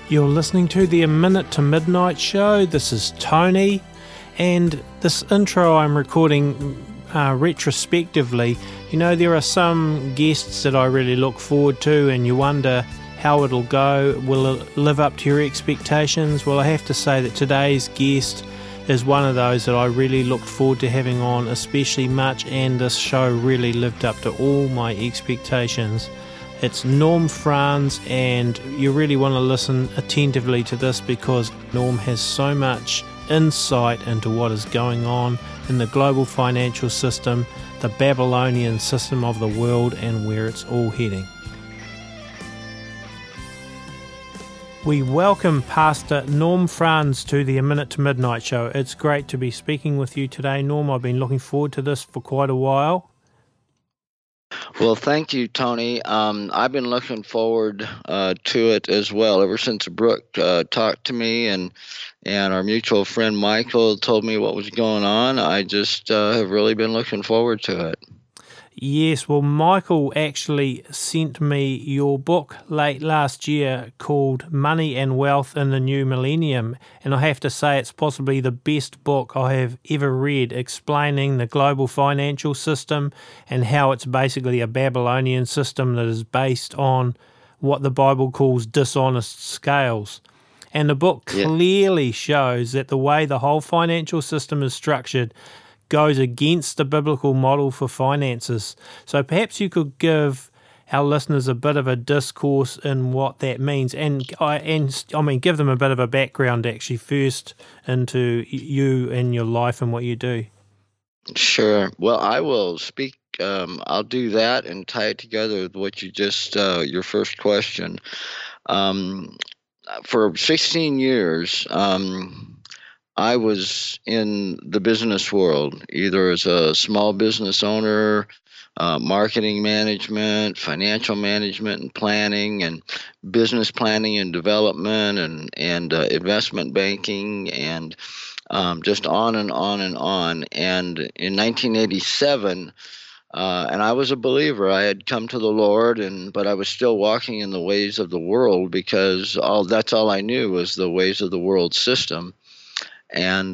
You're listening to the A Minute to Midnight show. This is Tony, and this intro I'm recording retrospectively. You know, there are some guests that I really look forward to, and you wonder how it'll go. Will it live up to your expectations? Well, I have to say that today's guest is one of those that I really looked forward to having on, especially much, and this show really lived up to all my expectations. It's Norm Franz, and you really want to listen attentively to this because Norm has so much insight into what is going on in the global financial system, the Babylonian system of the world, and where it's all heading. We welcome Pastor Norm Franz to the A Minute to Midnight show. It's great to be speaking with you today, Norm. I've been looking forward to this for quite a while. Well, thank you, Tony. I've been looking forward to it as well. Ever since Brooke talked to me and our mutual friend Michael told me what was going on, I just have really been looking forward to it. Yes, well, Michael actually sent me your book late last year called Money and Wealth in the New Millennium, and I have to say it's possibly the best book I have ever read explaining the global financial system and how it's basically a Babylonian system that is based on what the Bible calls dishonest scales. And the book clearly shows that the way the whole financial system is structured goes against the biblical model for finances. So perhaps you could give our listeners a bit of a discourse in what that means, and give them a bit of a background actually first into you and your life and what you do. Sure. Well, I will speak. I'll do that and tie it together with what you just your first question. For 16 years. I was in the business world, either as a small business owner, marketing management, financial management and planning, and business planning and development, and investment banking, and just on and on and on. And in 1987, and I was a believer. I had come to the Lord, but I was still walking in the ways of the world because that's all I knew was the ways of the world system. And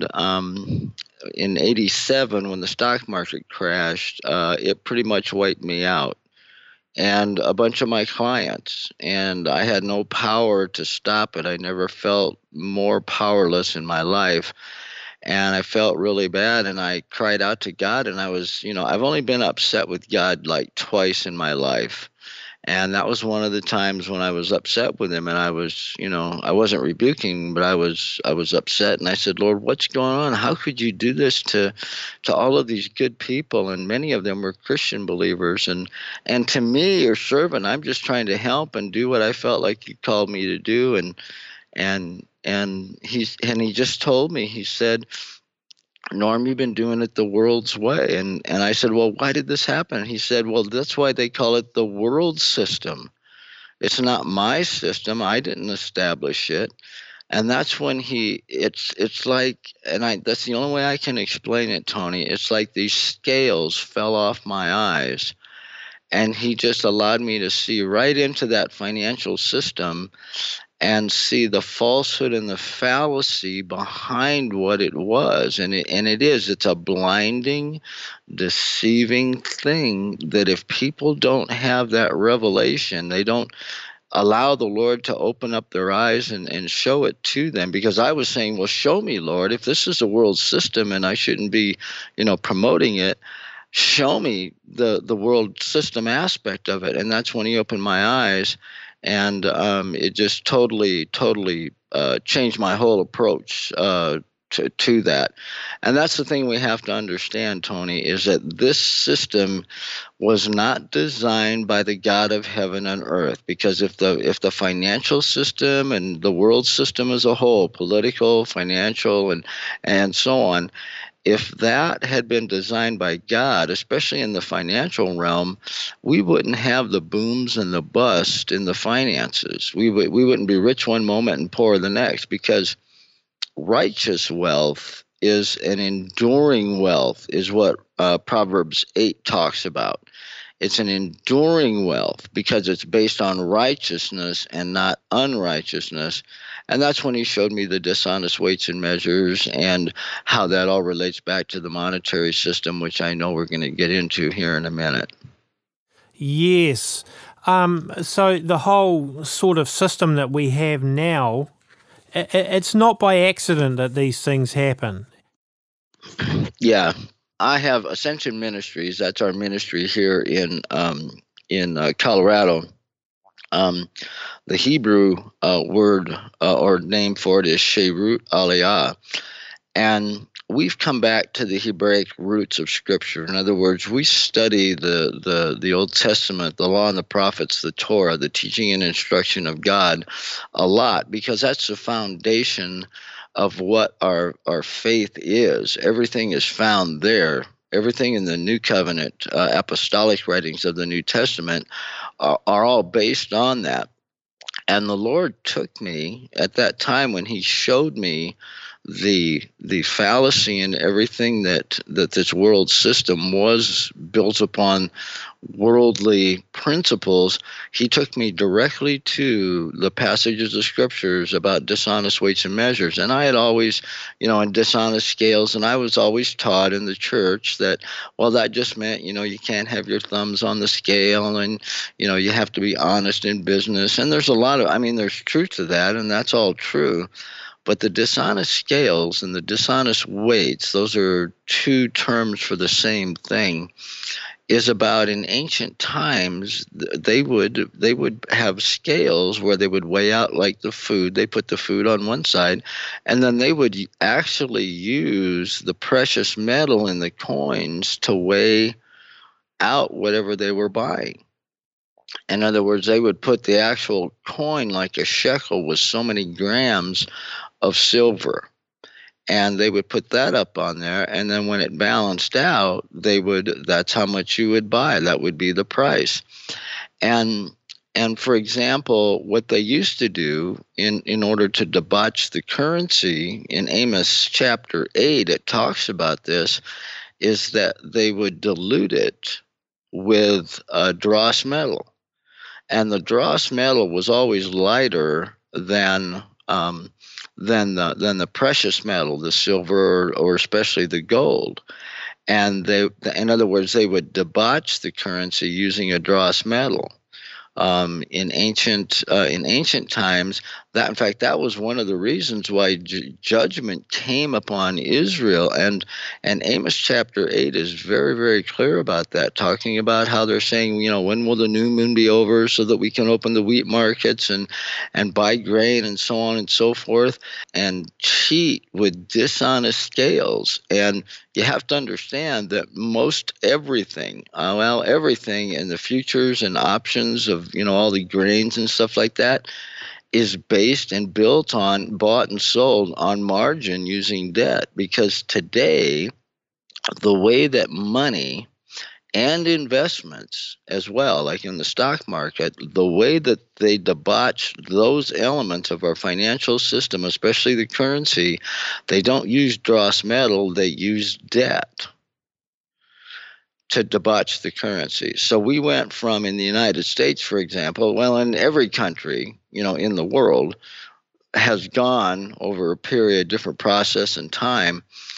in 87, when the stock market crashed, it pretty much wiped me out and a bunch of my clients. And I had no power to stop it. I never felt more powerless in my life. And I felt really bad. And I cried out to God. And I was, I've only been upset with God like twice in my life. And that was one of the times when I was upset with him, and I was, I wasn't rebuking, but I was upset. And I said, Lord, what's going on? How could you do this to all of these good people? And many of them were Christian believers. And to me, your servant, I'm just trying to help and do what I felt like you called me to do. And he just told me, he said, Norm, you've been doing it the world's way. And I said, well, why did this happen? He said, well, that's why they call it the world system. It's not my system. I didn't establish it. And that's when it's like, that's the only way I can explain it, Tony. It's like these scales fell off my eyes. And he just allowed me to see right into that financial system and see the falsehood and the fallacy behind what it was. And it's a blinding, deceiving thing that if people don't have that revelation, they don't allow the Lord to open up their eyes and show it to them. Because I was saying, well, show me, Lord, if this is a world system and I shouldn't be, promoting it, show me the world system aspect of it. And that's when he opened my eyes. And it just totally changed my whole approach to that. And that's the thing we have to understand, Tony, is that this system was not designed by the God of heaven and earth. Because if the financial system and the world system as a whole, political, financial, and so on, if that had been designed by God, especially in the financial realm, we wouldn't have the booms and the bust in the finances. We wouldn't be rich one moment and poor the next, because righteous wealth is an enduring wealth, is what Proverbs 8 talks about. It's an enduring wealth because it's based on righteousness and not unrighteousness. And that's when he showed me the dishonest weights and measures and how that all relates back to the monetary system, which I know we're going to get into here in a minute. Yes. So the whole sort of system that we have now, it's not by accident that these things happen. Yeah. I have Ascension Ministries. That's our ministry here in Colorado. The Hebrew word or name for it is Sherut Aliyah. And we've come back to the Hebraic roots of Scripture. In other words, we study the Old Testament, the Law and the Prophets, the Torah, the teaching and instruction of God a lot, because that's the foundation of what our faith is. Everything is found there. Everything in the New Covenant, apostolic writings of the New Testament are all based on that. And the Lord took me at that time when he showed me the fallacy in everything that this world system was built upon worldly principles. He took me directly to the passages of scriptures about dishonest weights and measures. And I had always, in dishonest scales, and I was always taught in the church that, well, that just meant, you can't have your thumbs on the scale, and, you have to be honest in business. And there's there's truth to that, and that's all true. But the dishonest scales and the dishonest weights, those are two terms for the same thing, is about in ancient times, they would have scales where they would weigh out like the food. They put the food on one side, and then they would actually use the precious metal in the coins to weigh out whatever they were buying. In other words, they would put the actual coin, like a shekel, with so many grams of silver, and they would put that up on there, and then when it balanced out, that's how much you would buy. That would be the price. And for example, what they used to do in order to debauch the currency, in Amos chapter 8, it talks about this, is that they would dilute it with dross metal. And the dross metal was always lighter than the precious metal, the silver or especially the gold. And in other words, they would debauch the currency using a dross metal. In ancient times, that was one of the reasons why judgment came upon Israel, and Amos chapter 8 is very, very clear about that, talking about how they're saying, when will the new moon be over so that we can open the wheat markets and buy grain and so on and so forth, and cheat with dishonest scales. And you have to understand that most everything in the futures and options of all the grains and stuff like that is based and built on, bought and sold on margin using debt. Because today, the way that money and investments as well, like in the stock market, the way that they debauch those elements of our financial system, especially the currency, they don't use dross metal, they use debt to debauch the currency. So we went from, in the United States, for example, well, in every country, in the world, has gone over a period, different process and time,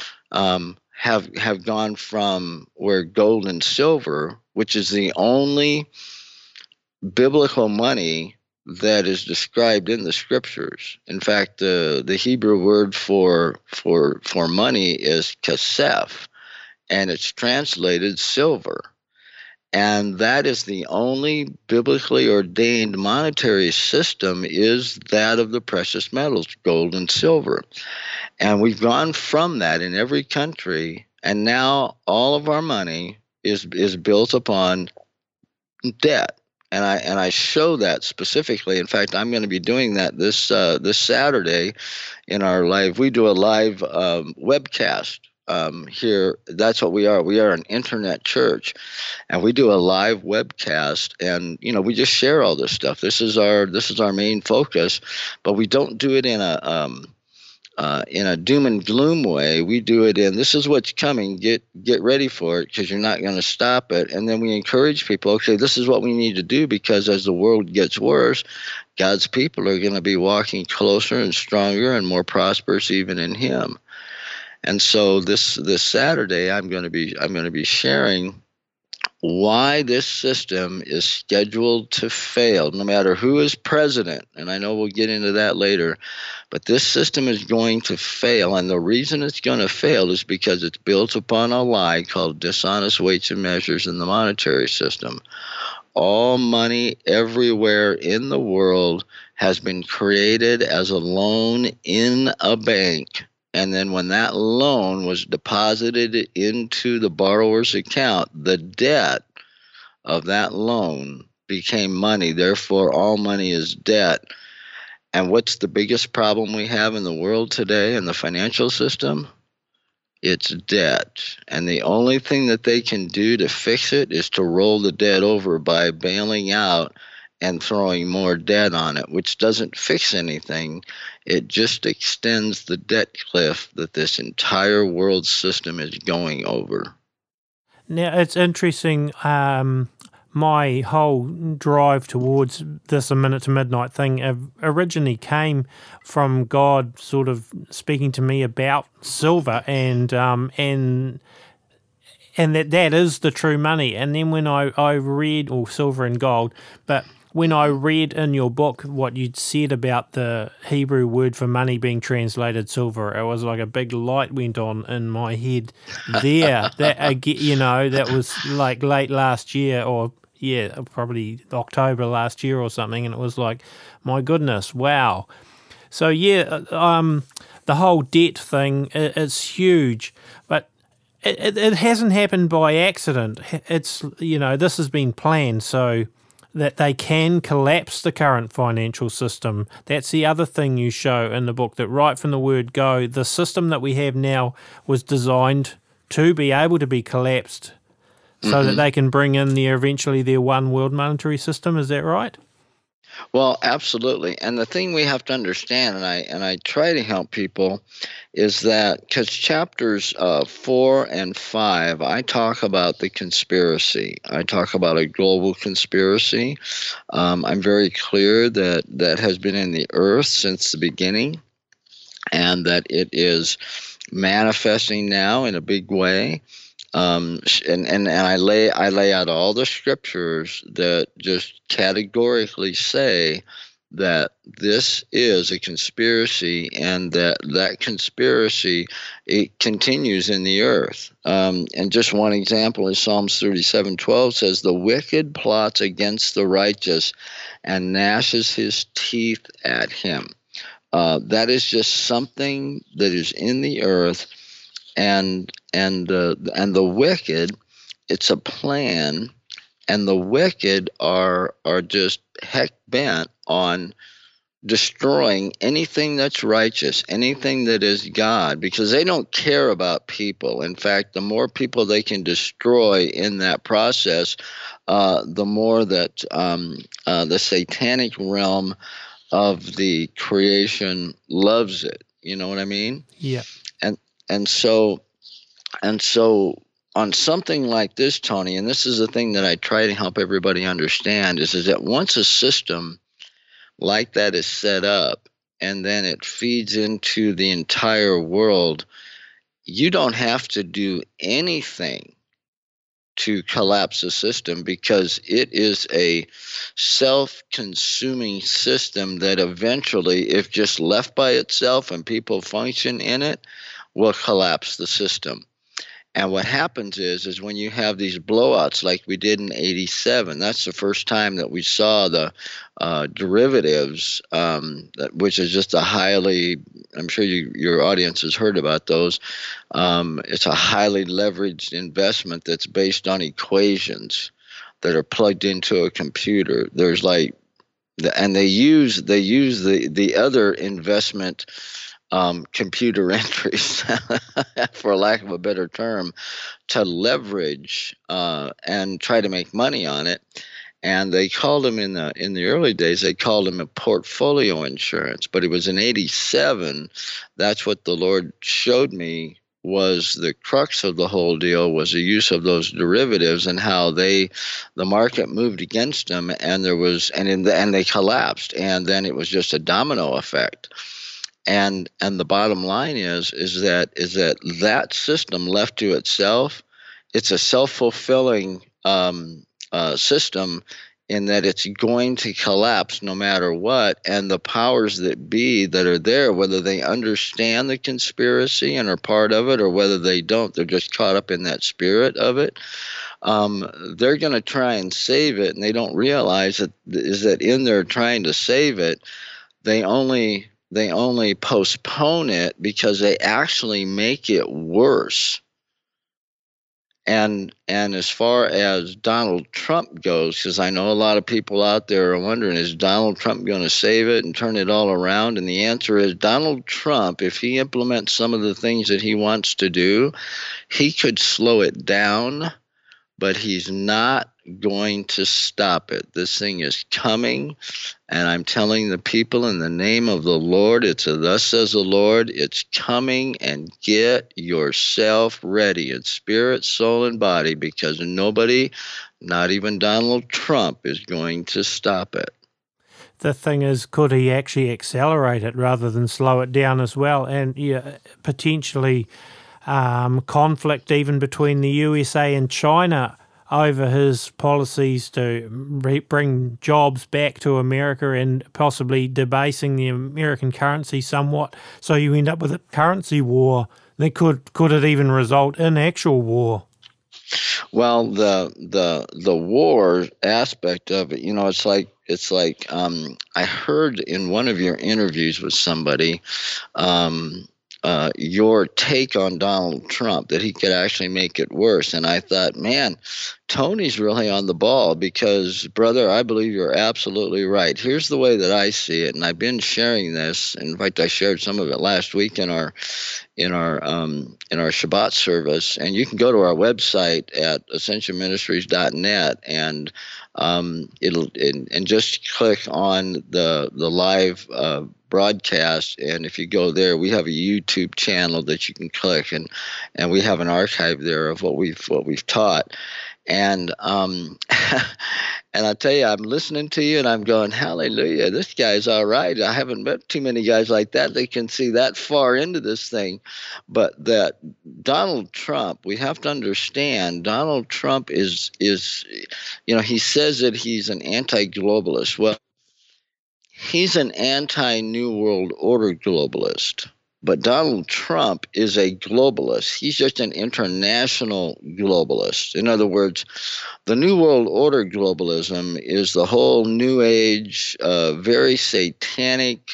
have gone from where gold and silver, which is the only biblical money that is described in the scriptures. In fact, the Hebrew word for money is kesef, and it's translated silver. And that is the only biblically ordained monetary system, is that of the precious metals, gold and silver. And we've gone from that in every country, and now all of our money is built upon debt. And I show that specifically. In fact, I'm going to be doing that this Saturday in our live. We do a live webcast here. That's what we are. We are an internet church, and we do a live webcast, and we just share all this stuff. This is our main focus, but we don't do it in in a doom and gloom way. We do it in, this is what's coming, get ready for it because you're not going to stop it. And then we encourage people, okay, this is what we need to do, because as the world gets worse, God's people are going to be walking closer and stronger and more prosperous even in Him. And so this Saturday, I'm going to be sharing why this system is scheduled to fail, no matter who is president. And I know we'll get into that later, but this system is going to fail. And the reason it's going to fail is because it's built upon a lie called dishonest weights and measures in the monetary system. All money everywhere in the world has been created as a loan in a bank. And then when that loan was deposited into the borrower's account, the debt of that loan became money. Therefore, all money is debt. And what's the biggest problem we have in the world today in the financial system? It's debt. And the only thing that they can do to fix it is to roll the debt over by bailing out and throwing more debt on it, which doesn't fix anything. It just extends the debt cliff that this entire world system is going over. Now, it's interesting. My whole drive towards this A Minute to Midnight thing originally came from God sort of speaking to me about silver and that is the true money. And then when I read, or silver and gold, but when I read in your book what you'd said about the Hebrew word for money being translated silver, it was like a big light went on in my head there. That was like late last year, or probably October last year or something, and it was like, my goodness, wow. So the whole debt thing is huge, but it hasn't happened by accident. It's, this has been planned so that they can collapse the current financial system. That's the other thing you show in the book, that right from the word go, the system that we have now was designed to be able to be collapsed so that they can bring in eventually their one world monetary system. Is that right? Well, absolutely. And the thing we have to understand, and I try to help people, is that because chapters 4 and 5, I talk about the conspiracy. I talk about a global conspiracy. I'm very clear that has been in the earth since the beginning, and that it is manifesting now in a big way. And I lay out all the scriptures that just categorically say that this is a conspiracy, and that conspiracy, it continues in the earth. And just one example is Psalms 37:12 says, "The wicked plots against the righteous and gnashes his teeth at him." That is just something that is in the earth. And the wicked, it's a plan, and the wicked are just heck bent on destroying anything that's righteous, anything that is God, because they don't care about people. In fact, the more people they can destroy in that process, the more that the satanic realm of the creation loves it. You know what I mean? Yeah. And so on something like this, Tony, and this is the thing that I try to help everybody understand, is that once a system like that is set up and then it feeds into the entire world, you don't have to do anything to collapse the system, because it is a self-consuming system that eventually, if just left by itself and people function in it, will collapse the system. And what happens is when you have these blowouts like we did in '87, that's the first time that we saw the derivatives, which is just a highly, I'm sure your audience has heard about those. It's a highly leveraged investment that's based on equations that are plugged into a computer. There's and they use the other investment computer entries, for lack of a better term, to leverage and try to make money on it. And they called him in the early days, they called him a portfolio insurance. But it was in '87. That's what the Lord showed me was the crux of the whole deal, was the use of those derivatives and how the market moved against them, and and they collapsed, and then it was just a domino effect. And the bottom line is that system left to itself, it's a self-fulfilling system, in that it's going to collapse no matter what. And the powers that be that are there, whether they understand the conspiracy and are part of it, or whether they don't, they're just caught up in that spirit of it. They're going to try and save it, and they don't realize that in their trying to save it, they only postpone it because they actually make it worse. And as far as Donald Trump goes, because I know a lot of people out there are wondering, is Donald Trump going to save it and turn it all around? And the answer is, Donald Trump, if he implements some of the things that he wants to do, he could slow it down, but he's not going to stop it. This thing is coming, and I'm telling the people in the name of the Lord, it's a thus says the Lord, it's coming, and get yourself ready in spirit, soul, and body, because nobody, not even Donald Trump, is going to stop it. The thing is, could he actually accelerate it rather than slow it down as well? And potentially conflict even between the USA and China over his policies to bring jobs back to America and possibly debasing the American currency somewhat. So you end up with a currency war. Then could it even result in actual war? Well, the war aspect of it, it's like I heard in one of your interviews with somebody, your take on Donald Trump, that he could actually make it worse. And I thought, man, Tony's really on the ball, because, brother, I believe you're absolutely right. Here's the way that I see it, and I've been sharing this. In fact, I shared some of it last week in our Shabbat service. And you can go to our website at ascensionministries.net, and just click on the live broadcast, and if you go there, we have a YouTube channel that you can click, and we have an archive there of what we've taught. And and I tell you, I'm listening to you and I'm going, hallelujah, this guy's all right. I haven't met too many guys like that can see that far into this thing. But that Donald Trump, we have to understand, Donald Trump is he says that he's an anti-globalist. Well, he's an anti-New World Order globalist. But Donald Trump is a globalist. He's just an international globalist. In other words, the New World Order globalism is the whole New Age, very satanic,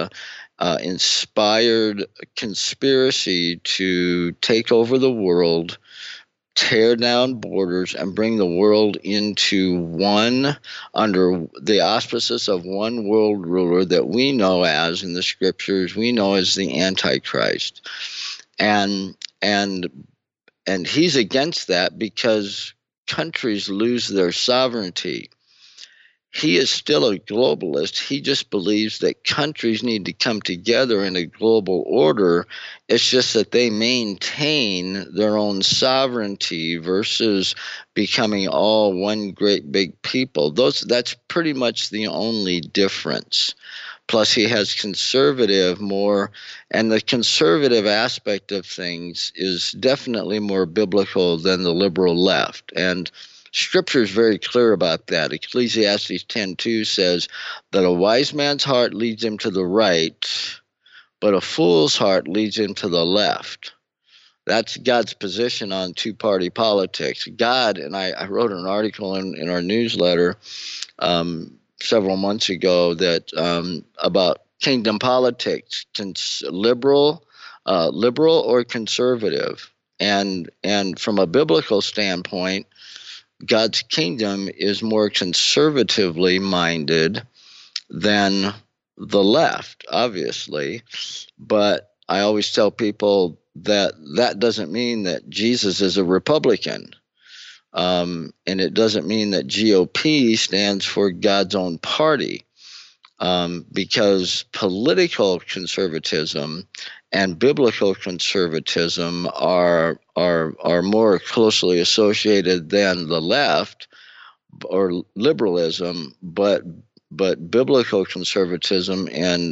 inspired conspiracy to take over the world, tear down borders, and bring the world into one, under the auspices of one world ruler that we know as, in the scriptures, we know as the Antichrist. And he's against that because countries lose their sovereignty. He is still a globalist. He just believes that countries need to come together in a global order. It's just that they maintain their own sovereignty versus becoming all one great big people. That's pretty much the only difference. Plus, he has conservative more, and the conservative aspect of things is definitely more biblical than the liberal left. And Scripture is very clear about that. Ecclesiastes 10:2 says that a wise man's heart leads him to the right, but a fool's heart leads him to the left. That's God's position on two-party politics. God, and I wrote an article in our newsletter several months ago that about kingdom politics, liberal or conservative, and from a biblical standpoint, God's kingdom is more conservatively minded than the left, obviously. But I always tell people that doesn't mean that Jesus is a Republican. And it doesn't mean that GOP stands for God's own party, because political conservatism and biblical conservatism are more closely associated than the left or liberalism, but biblical conservatism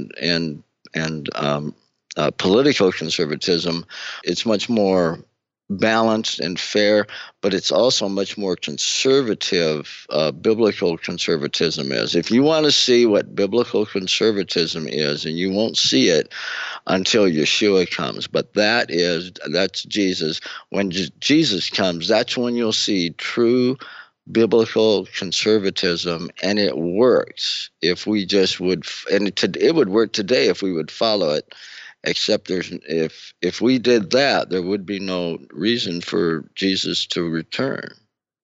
and political conservatism, it's much more balanced and fair, but it's also much more conservative. Biblical conservatism is. If you want to see what biblical conservatism is, and you won't see it until Yeshua comes, but that's Jesus. When Jesus comes, that's when you'll see true biblical conservatism, and it works if we just would, and it would work today if we would follow it. Except if we did that, there would be no reason for Jesus to return.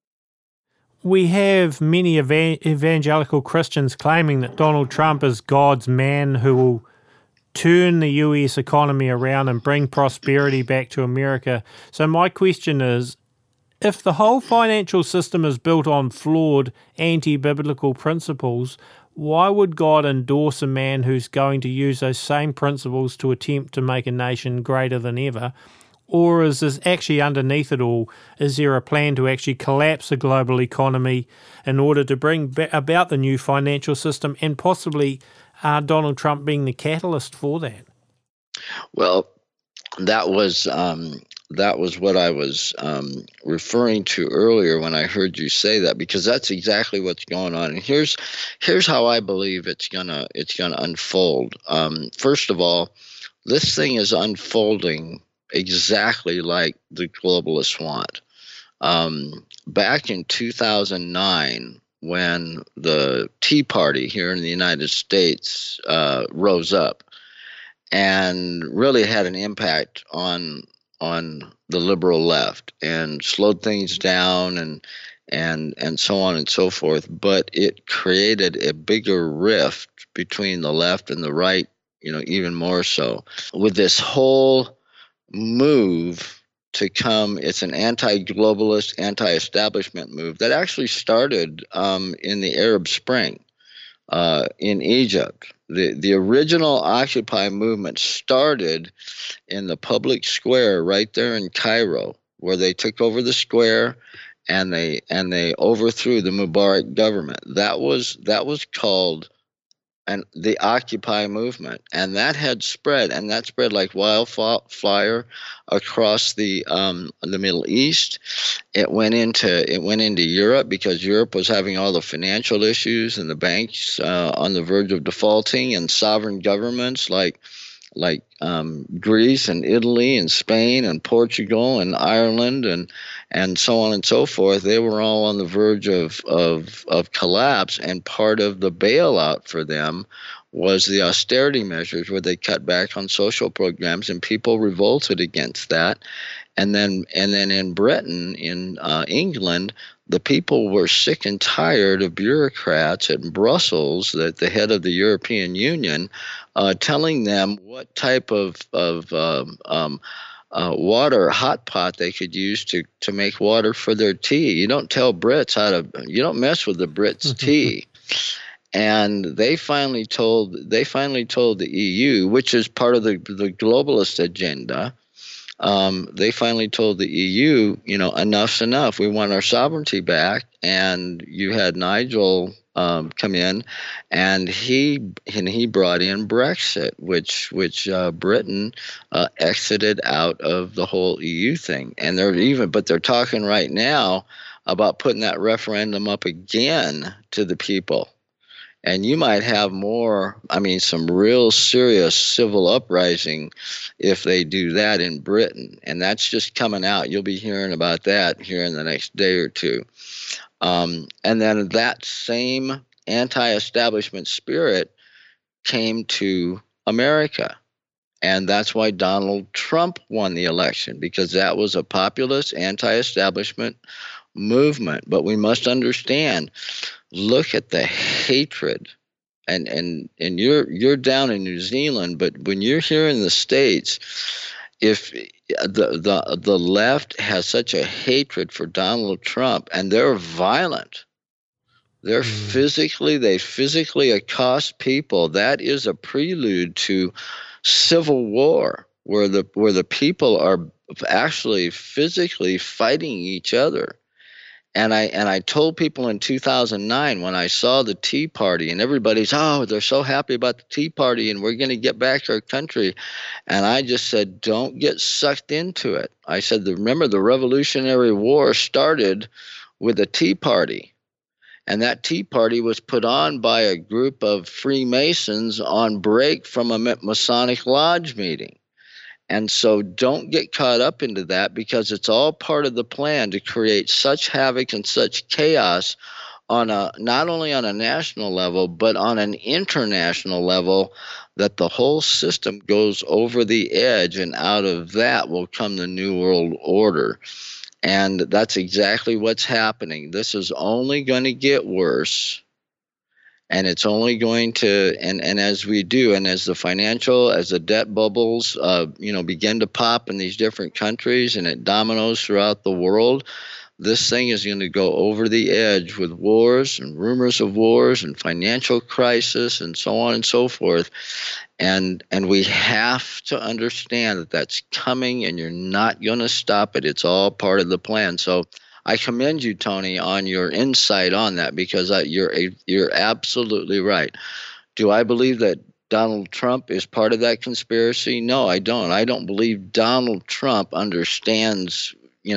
We have many evangelical Christians claiming that Donald Trump is God's man who will turn the US economy around and bring prosperity back to America. So my question is, if the whole financial system is built on flawed anti-biblical principles, why would God endorse a man who's going to use those same principles to attempt to make a nation greater than ever? Or is this actually underneath it all? Is there a plan to actually collapse the global economy in order to bring about the new financial system, and possibly Donald Trump being the catalyst for that? Well, that was what I was referring to earlier when I heard you say that, because that's exactly what's going on. And here's how I believe it's gonna unfold. First of all, this thing is unfolding exactly like the globalists want. Back in 2009, when the Tea Party here in the United States rose up and really had an impact on the liberal left and slowed things down and so on and so forth, but it created a bigger rift between the left and the right, even more so, with this whole move to come. It's an anti-globalist, anti-establishment move that actually started in the Arab Spring in Egypt. The original Occupy movement started in the public square right there in Cairo, where they took over the square and they overthrew the Mubarak government. That was called the Occupy movement, and that had spread, and that spread like wildfire across the Middle East. It went into Europe, because Europe was having all the financial issues and the banks on the verge of defaulting, and sovereign governments like Greece and Italy and Spain and Portugal and Ireland and so on and so forth. They were all on the verge of collapse, and part of the bailout for them was the austerity measures, where they cut back on social programs, and people revolted against that. And then in Britain, in England, the people were sick and tired of bureaucrats at Brussels, at the head of the European Union, telling them what type of water, hot pot they could use to make water for their tea. You don't tell Brits you don't mess with the Brits' tea. And they finally told the EU, which is part of the globalist agenda. They finally told the EU, enough's enough. We want our sovereignty back. And you had Nigel come in, and he brought in Brexit, which Britain exited out of the whole EU thing. And they're talking right now about putting that referendum up again to the people. And you might have some real serious civil uprising if they do that in Britain. And that's just coming out. You'll be hearing about that here in the next day or two. And then that same anti-establishment spirit came to America. And that's why Donald Trump won the election, because that was a populist anti-establishment movement. But we must understand, look at the hatred, and you're down in New Zealand, but when you're here in the States, if the left has such a hatred for Donald Trump, and they're violent, they physically accost people, that is a prelude to civil war, where the people are actually physically fighting each other. And I told people in 2009, when I saw the Tea Party, and everybody's, they're so happy about the Tea Party and we're going to get back our country. And I just said, don't get sucked into it. I said, remember, the Revolutionary War started with the Tea Party. And that Tea Party was put on by a group of Freemasons on break from a Masonic Lodge meeting. And so don't get caught up into that, because it's all part of the plan to create such havoc and such chaos not only on a national level, but on an international level, that the whole system goes over the edge, and out of that will come the New World Order. And that's exactly what's happening. This is only going to get worse. And it's only going to, and as we do, and as the debt bubbles, begin to pop in these different countries, and it dominoes throughout the world, this thing is going to go over the edge with wars and rumors of wars and financial crisis and so on and so forth. And we have to understand that that's coming, and you're not going to stop it. It's all part of the plan. So I commend you, Tony, on your insight on that, because you're absolutely right. Do I believe that Donald Trump is part of that conspiracy? No, I don't. I don't believe Donald Trump understands.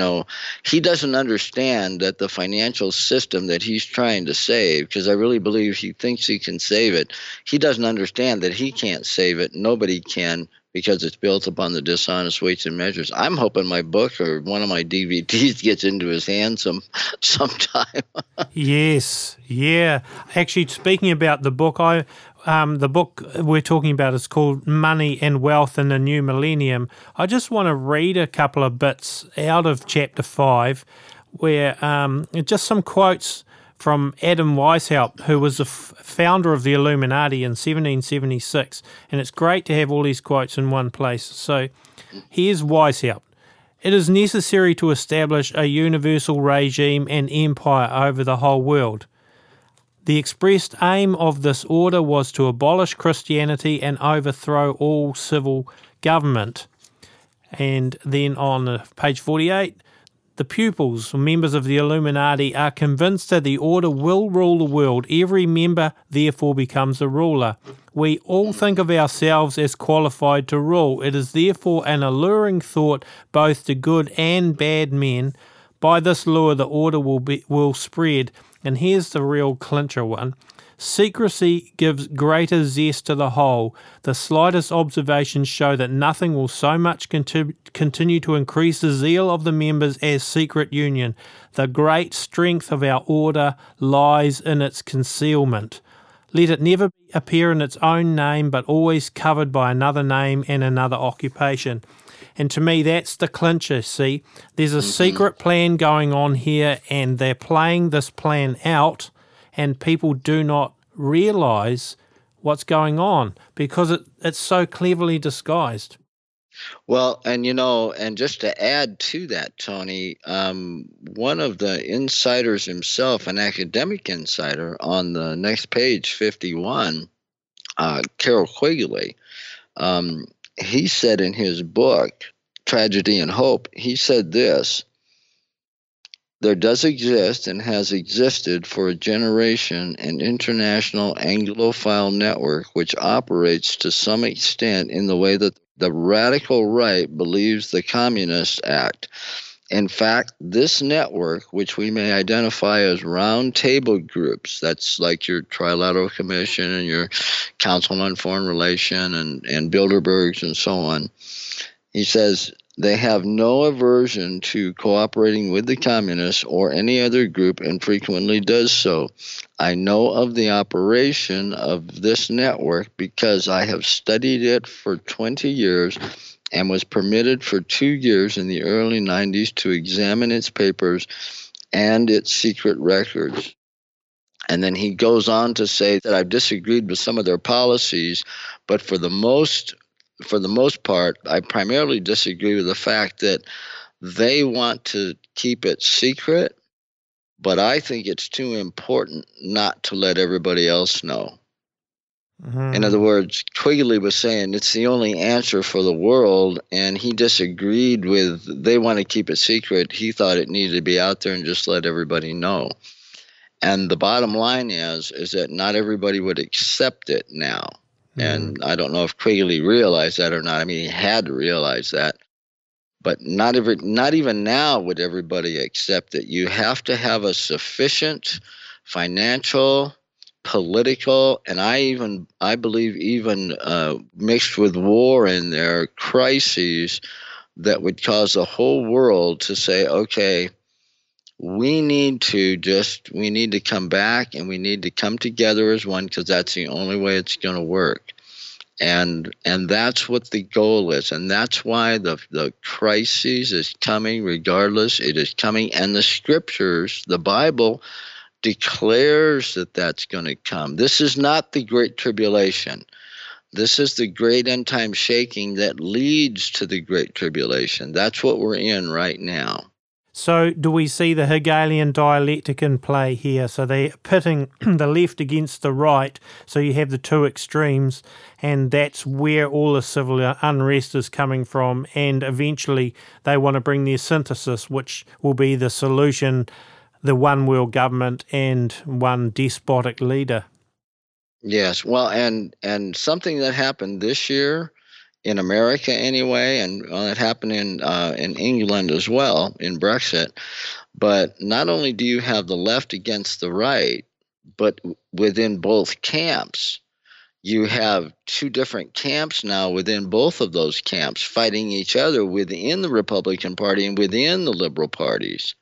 He doesn't understand that the financial system that he's trying to save, because I really believe he thinks he can save it. He doesn't understand that he can't save it. Nobody can, because it's built upon the dishonest weights and measures. I'm hoping my book or one of my DVDs gets into his hands sometime. Yes, yeah. Actually, speaking about the book, the book we're talking about is called Money and Wealth in the New Millennium. I just want to read a couple of bits out of Chapter 5, where just some quotes from Adam Weishaupt, who was the founder of the Illuminati in 1776. And it's great to have all these quotes in one place. So here's Weishaupt. It is necessary to establish a universal regime and empire over the whole world. The expressed aim of this order was to abolish Christianity and overthrow all civil government. And then on page 48, the pupils, members of the Illuminati, are convinced that the order will rule the world. Every member, therefore, becomes a ruler. We all think of ourselves as qualified to rule. It is therefore an alluring thought both to good and bad men. By this lure, the order will spread. And here's the real clincher one. Secrecy gives greater zest to the whole. The slightest observations show that nothing will so much continue to increase the zeal of the members as secret union. The great strength of our order lies in its concealment. Let it never appear in its own name, but always covered by another name and another occupation. And to me, that's the clincher, see? There's a secret plan going on here, and they're playing this plan out, and people do not realize what's going on because it's so cleverly disguised. Well, and just to add to that, Tony, one of the insiders himself, an academic insider, on the next page, 51, Carol Quigley, he said in his book, Tragedy and Hope, he said this: there does exist and has existed for a generation an international Anglophile network which operates to some extent in the way that the radical right believes the Communist Act. In fact, this network, which we may identify as round table groups, that's like your Trilateral Commission and your Council on Foreign Relations and Bilderbergs and so on, he says, they have no aversion to cooperating with the communists or any other group, and frequently does so. I know of the operation of this network because I have studied it for 20 years and was permitted for 2 years in the early 90s to examine its papers and its secret records. And then he goes on to say that I've disagreed with some of their policies, but for the most for the most part, I primarily disagree with the fact that they want to keep it secret, but I think it's too important not to let everybody else know. In other words, Quigley was saying it's the only answer for the world, and he disagreed with, they want to keep it secret. He thought it needed to be out there and just let everybody know. And the bottom line is that not everybody would accept it now. And I don't know if Quigley realized that or not. I mean, he had to realize that. But not even now would everybody accept it. You have to have a sufficient financial, political, and I believe even mixed with war in there, crises that would cause the whole world to say, okay, we need to come back, and we need to come together as one, because that's the only way it's going to work. And that's what the goal is, and that's why the crisis is coming. Regardless, it is coming, and the scriptures, the Bible, declares that that's going to come. This is not the Great Tribulation. This is the great end time shaking that leads to the Great Tribulation. That's what we're in right now. So do we see the Hegelian dialectic in play here? So they're pitting the left against the right, so you have the two extremes, and that's where all the civil unrest is coming from, and eventually they want to bring their synthesis, which will be the solution, the one world government and one despotic leader. Yes, well, and something that happened this year, in America anyway, and it happened in England as well, in Brexit. But not only do you have the left against the right, but within both camps, you have two different camps now within both of those camps fighting each other within the Republican Party and within the liberal parties.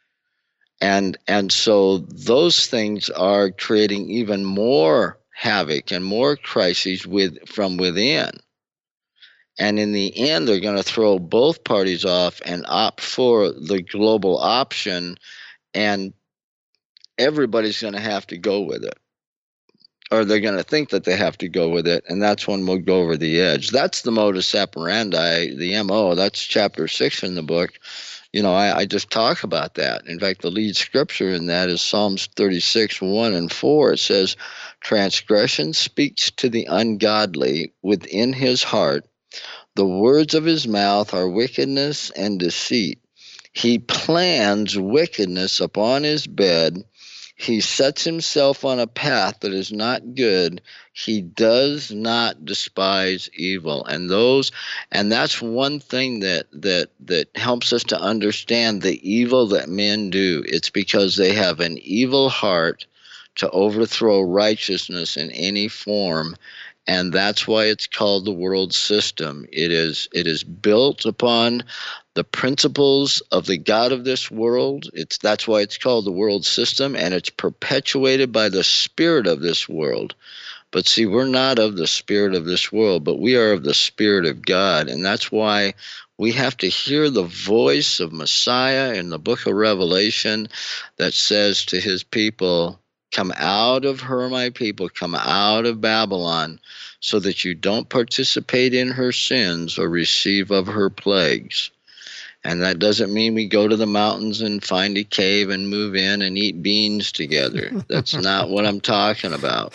And so those things are creating even more havoc and more crises from within. And in the end, they're going to throw both parties off and opt for the global option, and everybody's going to have to go with it. Or they're going to think that they have to go with it, and that's when we'll go over the edge. That's the modus operandi, the MO. That's chapter 6 in the book. You know, I just talk about that. In fact, the lead scripture in that is Psalms 36, 1 and 4. It says, "Transgression speaks to the ungodly within his heart. The words of his mouth are wickedness and deceit. He plans wickedness upon his bed. He sets himself on a path that is not good. He does not despise evil." And that's one thing that helps us to understand the evil that men do. It's because they have an evil heart to overthrow righteousness in any form. And that's why it's called the world system. It is built upon the principles of the God of this world. That's why it's called the world system, and it's perpetuated by the spirit of this world. But see, we're not of the spirit of this world, but we are of the Spirit of God. And that's why we have to hear the voice of Messiah in the book of Revelation that says to his people, "Come out of her, my people, come out of Babylon, so that you don't participate in her sins or receive of her plagues." And that doesn't mean we go to the mountains and find a cave and move in and eat beans together. That's not what I'm talking about.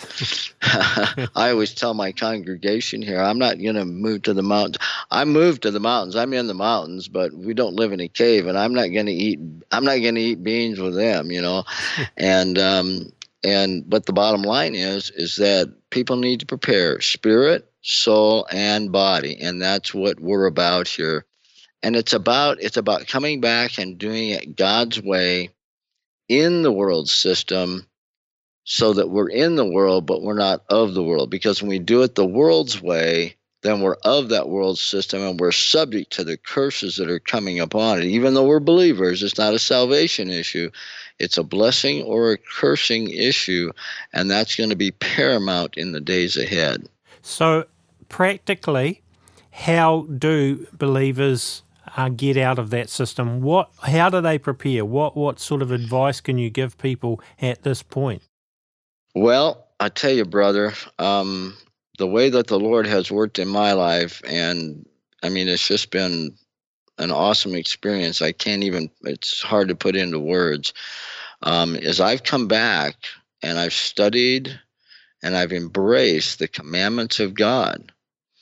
I always tell my congregation here, I'm not going to move to the mountains. I moved to the mountains. I'm in the mountains, but we don't live in a cave, and I'm not going to eat beans with them, you know. But the bottom line is that people need to prepare spirit, soul, and body, and that's what we're about here. And it's about coming back and doing it God's way in the world system, so that we're in the world, but we're not of the world. Because when we do it the world's way, then we're of that world system, and we're subject to the curses that are coming upon it. Even though we're believers, it's not a salvation issue. It's a blessing or a cursing issue, and that's going to be paramount in the days ahead. So practically, how do believers get out of that system? How do they prepare? What sort of advice can you give people at this point? Well, I tell you, brother, the the way that the Lord has worked in my life, and I mean, it's just been an awesome experience. I can't even, it's hard to put into words. As I've come back and I've studied and I've embraced the commandments of God,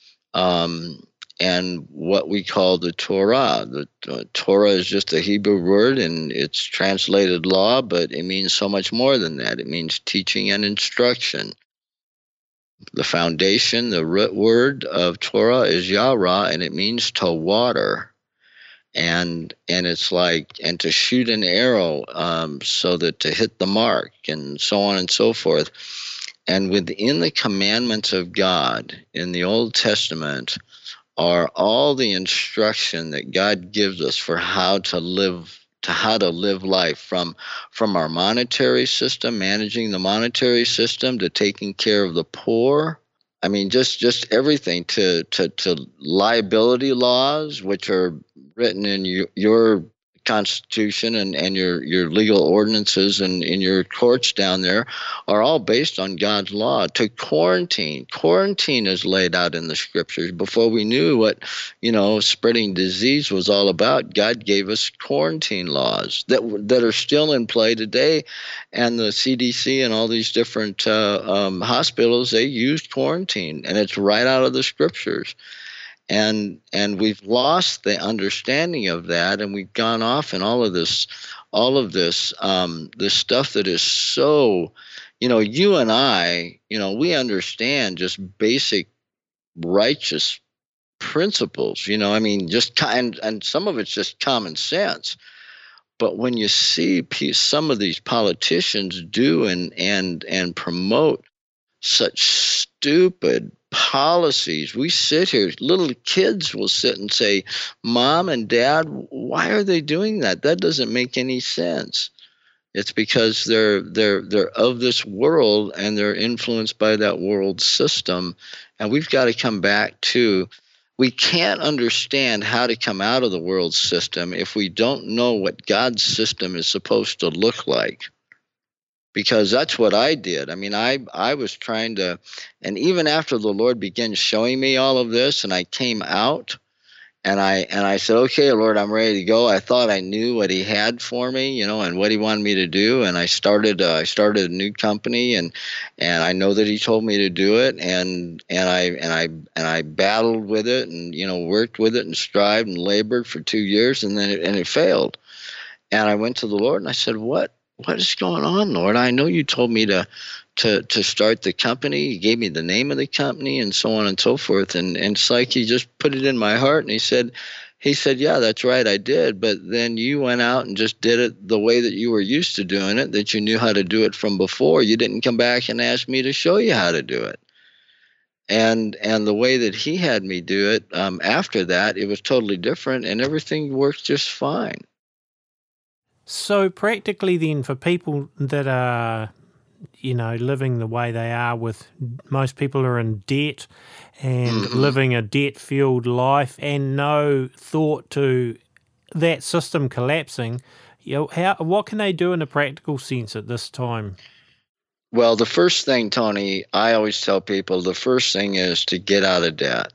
and what we call the Torah. The Torah is just a Hebrew word, and it's translated law, but it means so much more than that. It means teaching and instruction. The foundation, the root word of Torah is Yara, and it means to water. And it's like, and to shoot an arrow, so that to hit the mark, and so on and so forth. And within the commandments of God in the Old Testament are all the instruction that God gives us for how to live life, from our monetary system, managing the monetary system, to taking care of the poor. I mean, just everything, to liability laws, which are written in your Constitution and your legal ordinances and in your courts down there, are all based on God's law. To quarantine is laid out in the scriptures. Before we knew what spreading disease was all about, God gave us quarantine laws that are still in play today. And the CDC and all these different hospitals, they used quarantine, and it's right out of the scriptures. And we've lost the understanding of that, and we've gone off in all of this this stuff that is so, you and I, we understand just basic righteous principles. I mean, just and some of it's just common sense. But when you see some of these politicians do and promote such stupid policies, we sit here, little kids will sit and say, Mom and Dad, why are they doing that? That doesn't make any sense. It's because they're of this world, and they're influenced by that world system. And we've got to come back to, we can't understand how to come out of the world system if we don't know what God's system is supposed to look like. Because that's what I did. I mean, I was trying to, and even after the Lord began showing me all of this, and I came out, and I said, okay, Lord, I'm ready to go. I thought I knew what He had for me, and what He wanted me to do. And I started a new company, and I know that He told me to do it, and I battled with it, and worked with it, and strived and labored for 2 years, and then it failed. And I went to the Lord, and I said, What is going on, Lord? I know You told me to start the company. You gave me the name of the company, and so on and so forth. And it's like He just put it in my heart, and He said, yeah, that's right, I did. But then you went out and just did it the way that you were used to doing it, that you knew how to do it from before. You didn't come back and ask me to show you how to do it. And the way that He had me do it, after that, it was totally different, and everything worked just fine. So practically then, for people that are, living the way they are, with most people are in debt and living a debt-filled life, and no thought to that system collapsing, what can they do in a practical sense at this time? Well, the first thing, Tony, I always tell people, the first thing is to get out of debt.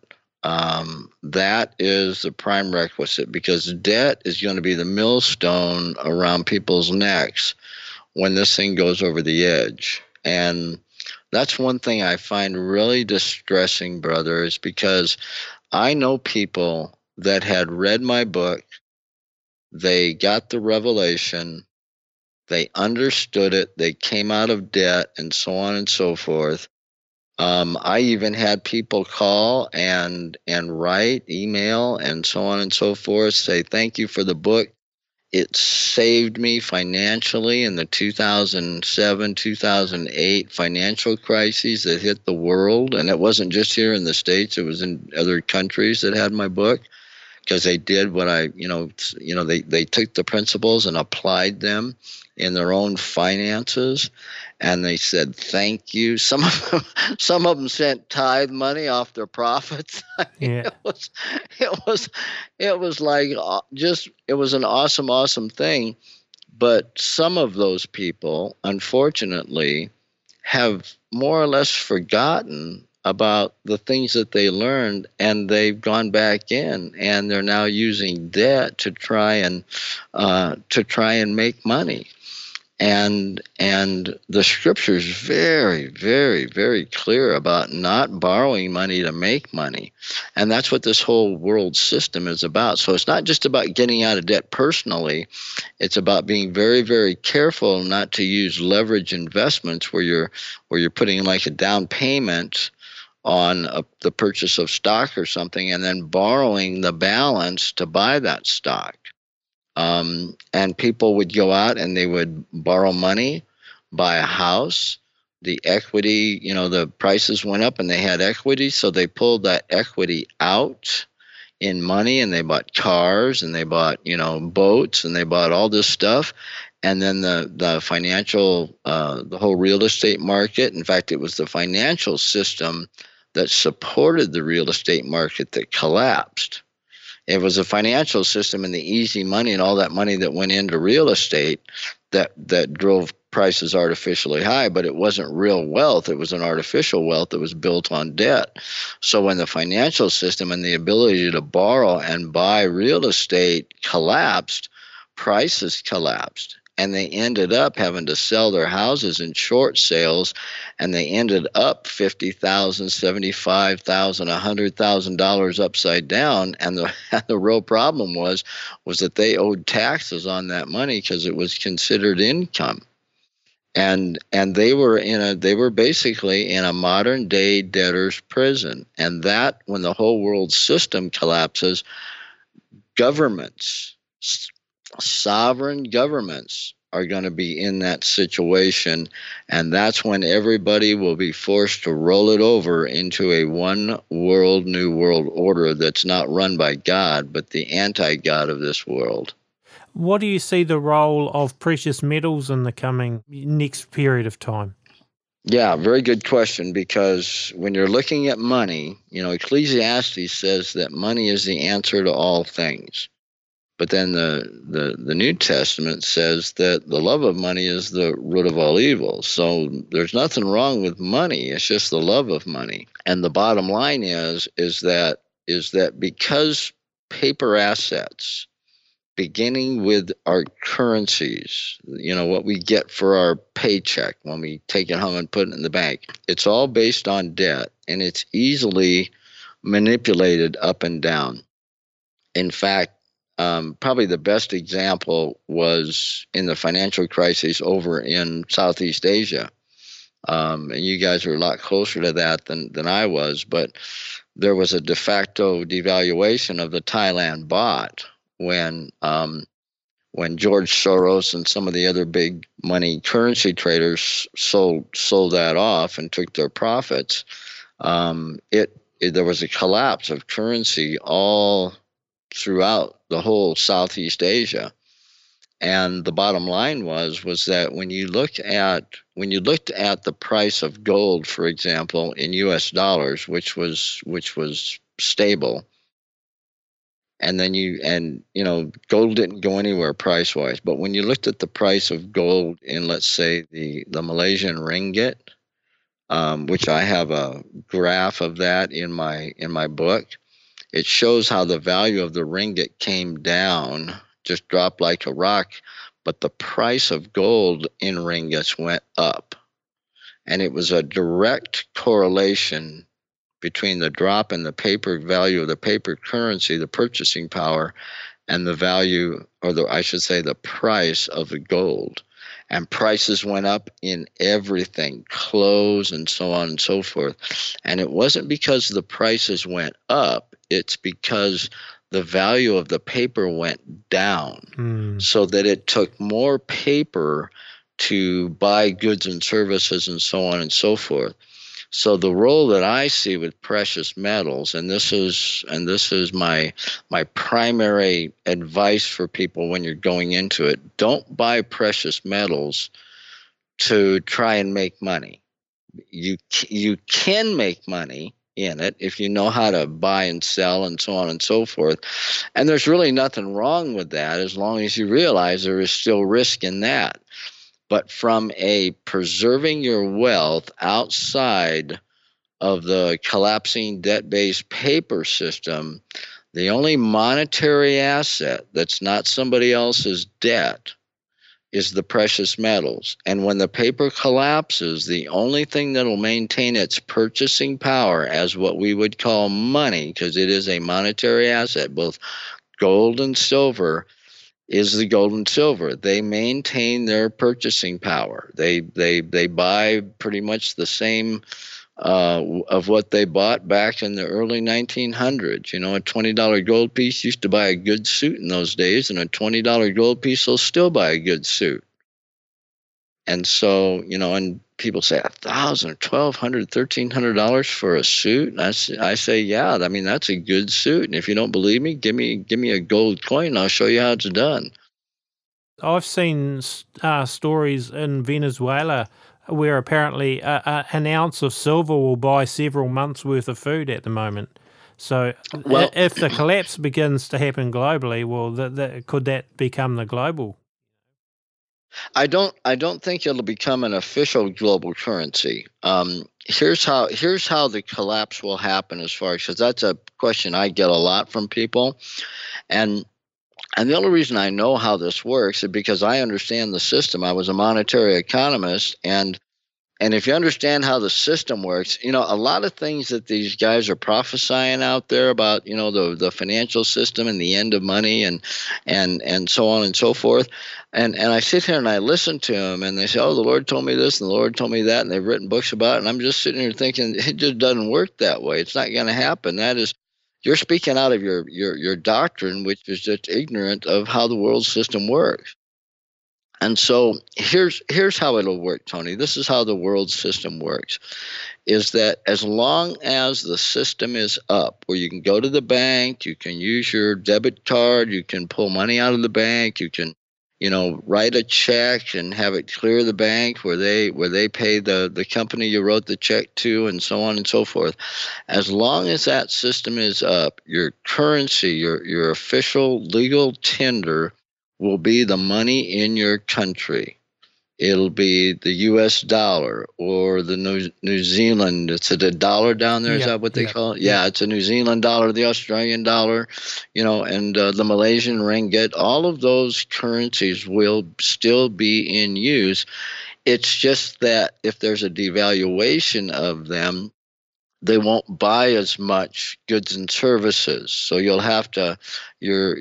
That is the prime requisite, because debt is going to be the millstone around people's necks when this thing goes over the edge. And that's one thing I find really distressing, brother, is because I know people that had read my book, they got the revelation, they understood it, they came out of debt, and so on and so forth. I even had people call and write, email, and so on and so forth, say, thank you for the book. It saved me financially in the 2007, 2008 financial crises that hit the world. And it wasn't just here in the States, it was in other countries that had my book, because they did what they took the principles and applied them in their own finances. And they said, thank you. Some of them sent tithe money off their profits. Yeah. It was like, it was an awesome thing. But some of those people, unfortunately, have more or less forgotten about the things that they learned, and they've gone back in, and they're now using debt to try and make money. And the scripture is very, very, very clear about not borrowing money to make money. And that's what this whole world system is about. So it's not just about getting out of debt personally. It's about being very, very careful not to use leverage investments where you're putting like a down payment on the purchase of stock or something, and then borrowing the balance to buy that stock. And people would go out and they would borrow money, buy a house. The equity, the prices went up and they had equity, so they pulled that equity out in money, and they bought cars, and they bought, boats, and they bought all this stuff. And then the financial, the whole real estate market, in fact, it was the financial system that supported the real estate market that collapsed. It was a financial system and the easy money and all that money that went into real estate that drove prices artificially high, but it wasn't real wealth. It was an artificial wealth that was built on debt. So when the financial system and the ability to borrow and buy real estate collapsed, prices collapsed. And they ended up having to sell their houses in short sales, and they ended up $50,000, $75,000, $100,000 upside down. And the real problem was that they owed taxes on that money because it was considered income. And they were basically in a modern day debtor's prison. And that, when the whole world system collapses, governments, sovereign governments, are going to be in that situation, and that's when everybody will be forced to roll it over into a one world, new world order that's not run by God, but the anti-God of this world. What do you see the role of precious metals in the coming next period of time? Yeah, very good question, because when you're looking at money, Ecclesiastes says that money is the answer to all things. But then the New Testament says that the love of money is the root of all evil. So there's nothing wrong with money. It's just the love of money. And the bottom line is that because paper assets, beginning with our currencies, what we get for our paycheck when we take it home and put it in the bank, it's all based on debt, and it's easily manipulated up and down. In fact, probably the best example was in the financial crisis over in Southeast Asia. And you guys are a lot closer to that than I was, but there was a de facto devaluation of the Thailand baht when George Soros and some of the other big money currency traders sold that off and took their profits. There was a collapse of currency all throughout the whole Southeast Asia. And the bottom line was that when you looked at the price of gold, for example, in US dollars, which was stable, and then gold didn't go anywhere price wise, but when you looked at the price of gold in, let's say, the Malaysian ringgit, which I have a graph of that in my book, it shows how the value of the ringgit came down, just dropped like a rock, but the price of gold in ringgits went up. And it was a direct correlation between the drop in the paper value of the paper currency, the purchasing power, and the value, the price of the gold. And prices went up in everything, clothes and so on and so forth. And it wasn't because the prices went up, it's because the value of the paper went down, so that it took more paper to buy goods and services and so on and so forth. So the role that I see with precious metals, and this is my primary advice for people when you're going into it, don't buy precious metals to try and make money. You can make money in it if you know how to buy and sell and so on and so forth. And there's really nothing wrong with that as long as you realize there is still risk in that. But from a preserving your wealth outside of the collapsing debt-based paper system, the only monetary asset that's not somebody else's debt is the precious metals. And when the paper collapses, the only thing that will maintain its purchasing power as what we would call money, because it is a monetary asset, both gold and silver, is the gold and silver. They maintain their purchasing power. They buy pretty much the same of what they bought back in the early 1900s. You know, a $20 gold piece used to buy a good suit in those days, and a $20 gold piece will still buy a good suit. And so, you know, and people say $1,000 or $1,200, $1,300 for a suit. And I say, yeah, I mean, that's a good suit. And if you don't believe me, give me a gold coin, and I'll show you how it's done. I've seen stories in Venezuela where apparently an ounce of silver will buy several months' worth of food at the moment. So if the collapse begins to happen globally, well, could that become the global? I don't think it'll become an official global currency. Here's how the collapse will happen, as far as, because that's a question I get a lot from people, and the only reason I know how this works is because I understand the system. I was a monetary economist, and if you understand how the system works, you know, a lot of things that these guys are prophesying out there about, you know, the financial system and the end of money and so on and so forth. And I sit here and I listen to them, and they say, oh, the Lord told me this and the Lord told me that, and they've written books about it. And I'm just sitting here thinking, it just doesn't work that way. It's not going to happen. That is, you're speaking out of your doctrine, which is just ignorant of how the world system works. And so here's how it'll work, Tony. This is how the world system works, is that as long as the system is up, where you can go to the bank, you can use your debit card, you can pull money out of the bank, you can, you know, write a check and have it clear the bank where they pay the company you wrote the check to, and so on and so forth. As long as that system is up, your currency, your official legal tender, will be the money in your country. It'll be the U.S. dollar or the New Zealand. It's a dollar down there. Is that what they call it? Yeah, it's a New Zealand dollar, the Australian dollar, you know, and the Malaysian ringgit. All of those currencies will still be in use. It's just that if there's a devaluation of them, they won't buy as much goods and services. So you'll have to, your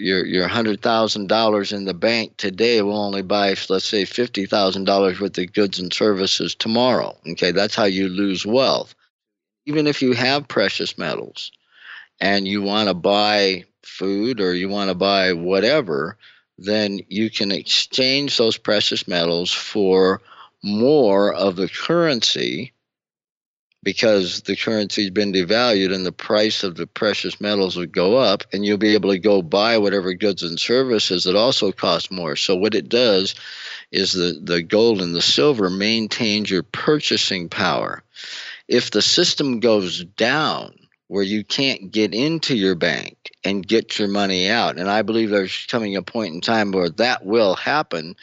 $100,000 in the bank today will only buy, let's say, $50,000 worth of goods and services tomorrow. Okay, that's how you lose wealth. Even if you have precious metals and you want to buy food or you want to buy whatever, then you can exchange those precious metals for more of the currency, because the currency's been devalued and the price of the precious metals would go up, and you'll be able to go buy whatever goods and services that also cost more. So what it does is the gold and the silver maintains your purchasing power. If the system goes down where you can't get into your bank and get your money out, and I believe there's coming a point in time where that will happen,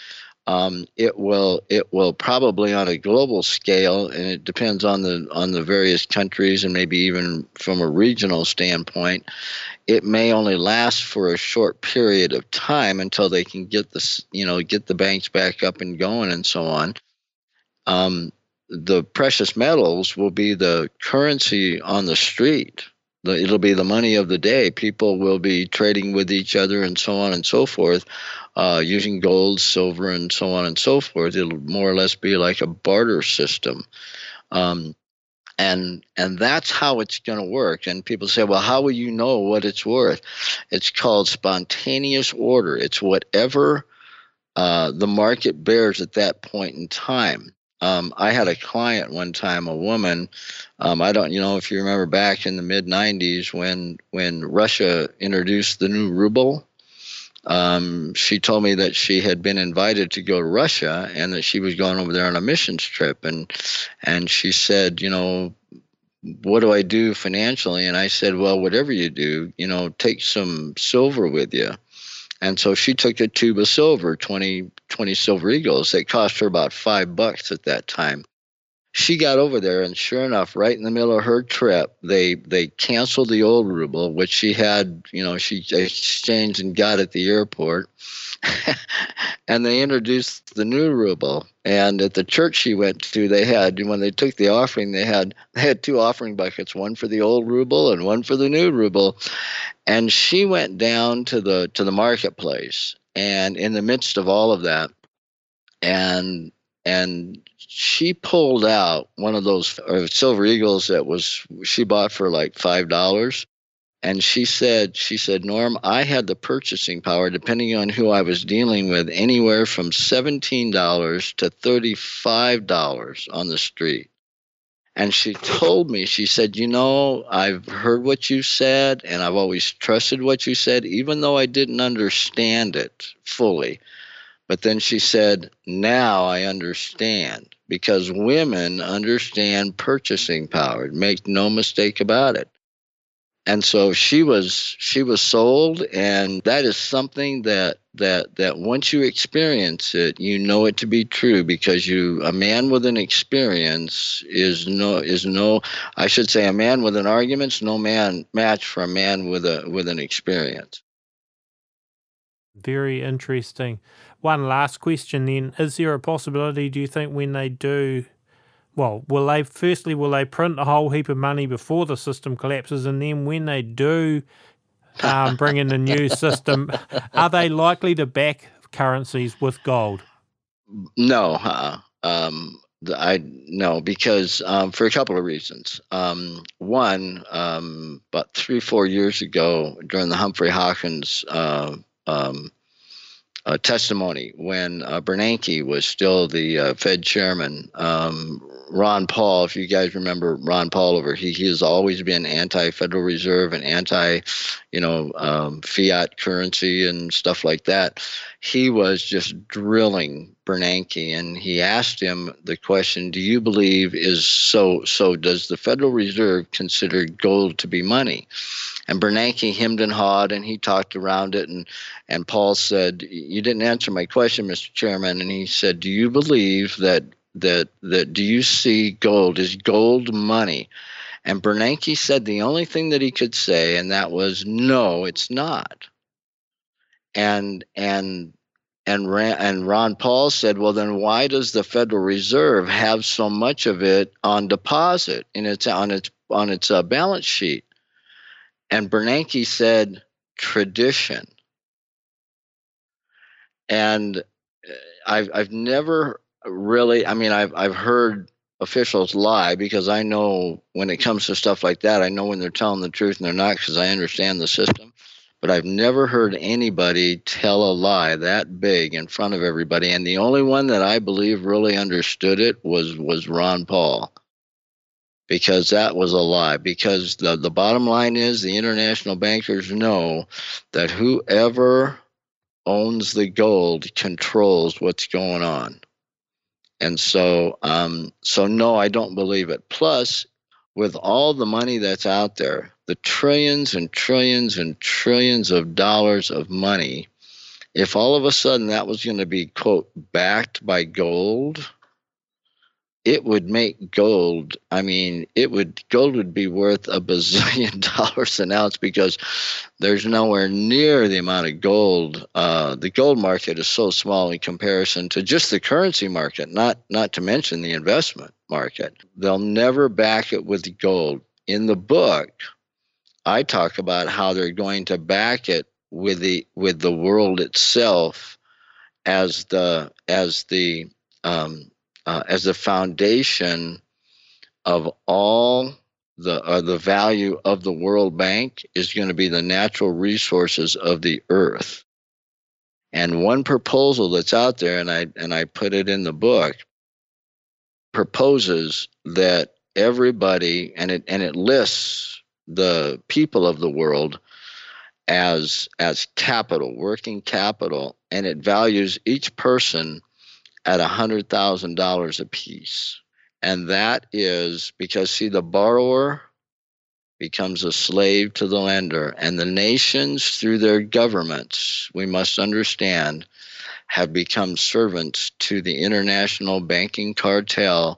it will probably on a global scale, and it depends on the various countries, and maybe even from a regional standpoint, it may only last for a short period of time until they can get the banks back up and going and so on. The precious metals will be the currency on the street. It'll be the money of the day. People will be trading with each other and so on and so forth, using gold, silver, and so on and so forth. It'll more or less be like a barter system. And that's how it's going to work. And people say, well, how will you know what it's worth? It's called spontaneous order. It's whatever the market bears at that point in time. I had a client one time, a woman. I don't, if you remember back in the mid '90s when Russia introduced the new ruble. She told me that she had been invited to go to Russia and that she was going over there on a missions trip, and she said, what do I do financially? And I said, well, whatever you do, take some silver with you. And so she took a tube of silver, 20 silver eagles. They cost her about $5 at that time. She got over there, and sure enough, right in the middle of her trip, they canceled the old ruble, which she had, she exchanged and got at the airport, and they introduced the new ruble. And at the church she went to, they had, when they took the offering, they had two offering buckets, one for the old ruble and one for the new ruble. And she went down to the marketplace, and in the midst of all of that, and she pulled out one of those Silver Eagles that she bought for like $5. And she said, Norm, I had the purchasing power, depending on who I was dealing with, anywhere from $17 to $35 on the street. And she told me, she said, I've heard what you said, and I've always trusted what you said, even though I didn't understand it fully. But then she said, now I understand, because women understand purchasing power. Make no mistake about it. And so she was sold, and that is something that once you experience it, you know it to be true, because a man with an experience is no I should say a man with an argument's no man match for a man with an experience. Very interesting. One last question then. Is there a possibility, do you think, when they do, will they print a whole heap of money before the system collapses, and then when they do bring in the new system, are they likely to back currencies with gold? No, no, because for a couple of reasons. One, about 3-4 years ago, during the Humphrey Hawkins testimony, when Bernanke was still the Fed chairman, Ron Paul, if you guys remember Ron Paul he has always been anti-Federal Reserve and anti, fiat currency and stuff like that. He was just drilling Bernanke, and he asked him the question, do you believe does the Federal Reserve consider gold to be money? And Bernanke hemmed and hawed, and he talked around it, and Paul said, you didn't answer my question, Mr. Chairman. And he said, do you believe that do you see gold? Is gold money? And Bernanke said the only thing that he could say, and that was, no, it's not. And Ron Paul said, well, then why does the Federal Reserve have so much of it on deposit on its balance sheet? And Bernanke said, tradition. And I've never really, I've heard officials lie, because I know when it comes to stuff like that, I know when they're telling the truth and they're not, because I understand the system. But I've never heard anybody tell a lie that big in front of everybody. And the only one that I believe really understood it was Ron Paul, because that was a lie. Because the bottom line is, the international bankers know that whoever owns the gold controls what's going on. And so no, I don't believe it. Plus, with all the money that's out there, the trillions and trillions and trillions of dollars of money, if all of a sudden that was going to be, quote, backed by gold, it would make gold, gold would be worth $1 bazillion an ounce, because there's nowhere near the amount of gold. The gold market is so small in comparison to just the currency market, not to mention the investment market. They'll never back it with gold. In the book, I talk about how they're going to back it with the world itself as the foundation of all the value of the World Bank is going to be the natural resources of the earth. And one proposal that's out there, and I put it in the book, proposes that everybody, and it lists the people of the world as capital, working capital, and it values each person at $100,000 apiece. And that is because, see, the borrower becomes a slave to the lender, and the nations, through their governments, we must understand, have become servants to the international banking cartel,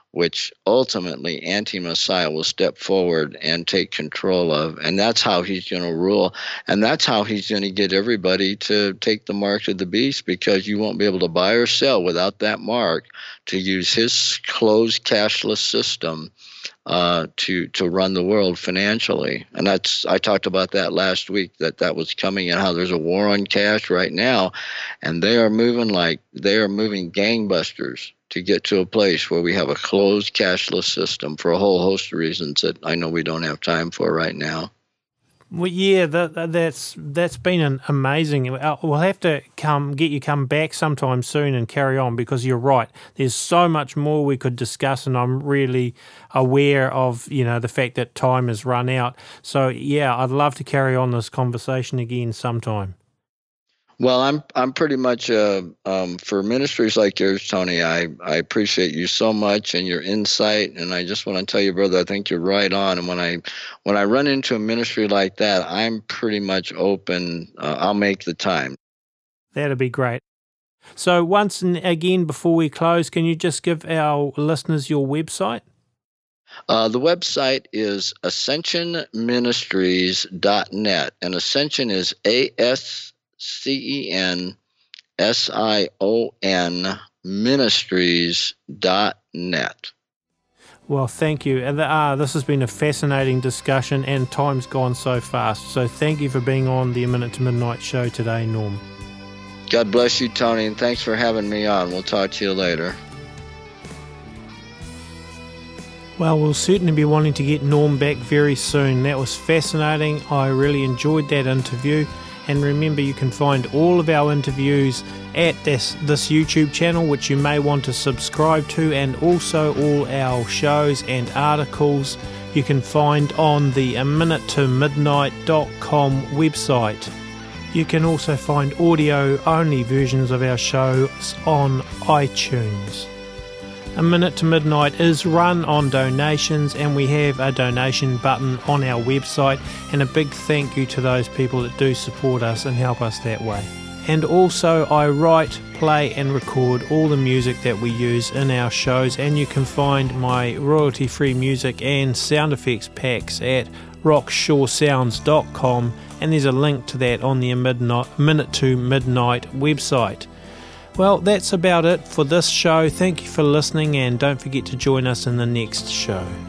which ultimately anti-Messiah will step forward and take control of. And that's how he's going to rule. And that's how he's going to get everybody to take the mark of the beast, because you won't be able to buy or sell without that mark, to use his closed cashless system to run the world financially. And I talked about that last week, that was coming, and how there's a war on cash right now, and they are moving gangbusters to get to a place where we have a closed cashless system for a whole host of reasons that I know we don't have time for right now. Well, yeah, that's been an amazing. We'll have to get you come back sometime soon and carry on, because you're right. There's so much more we could discuss, and I'm really aware of the fact that time has run out. So yeah, I'd love to carry on this conversation again sometime. Well, I'm pretty much for ministries like yours, Tony. I appreciate you so much and your insight, and I just want to tell you, brother, I think you're right on. And when I run into a ministry like that, I'm pretty much open. I'll make the time. That'd be great. So once again, before we close, can you just give our listeners your website? The website is ascensionministries.net, and Ascension is ASCENSION ministries.net. Well, thank you. This has been a fascinating discussion, and time's gone so fast. So thank you for being on the A Minute to Midnight show today, Norm. God bless you, Tony, and thanks for having me on. We'll talk to you later. Well, we'll certainly be wanting to get Norm back very soon. That was fascinating. I really enjoyed that interview. And remember, you can find all of our interviews at this YouTube channel, which you may want to subscribe to, and also all our shows and articles you can find on the aminutetomidnight.com website. You can also find audio-only versions of our shows on iTunes. A Minute to Midnight is run on donations, and we have a donation button on our website, and a big thank you to those people that do support us and help us that way. And also, I write, play and record all the music that we use in our shows, and you can find my royalty-free music and sound effects packs at rockshoresounds.com, and there's a link to that on the Minute to Midnight website. Well, that's about it for this show. Thank you for listening, and don't forget to join us in the next show.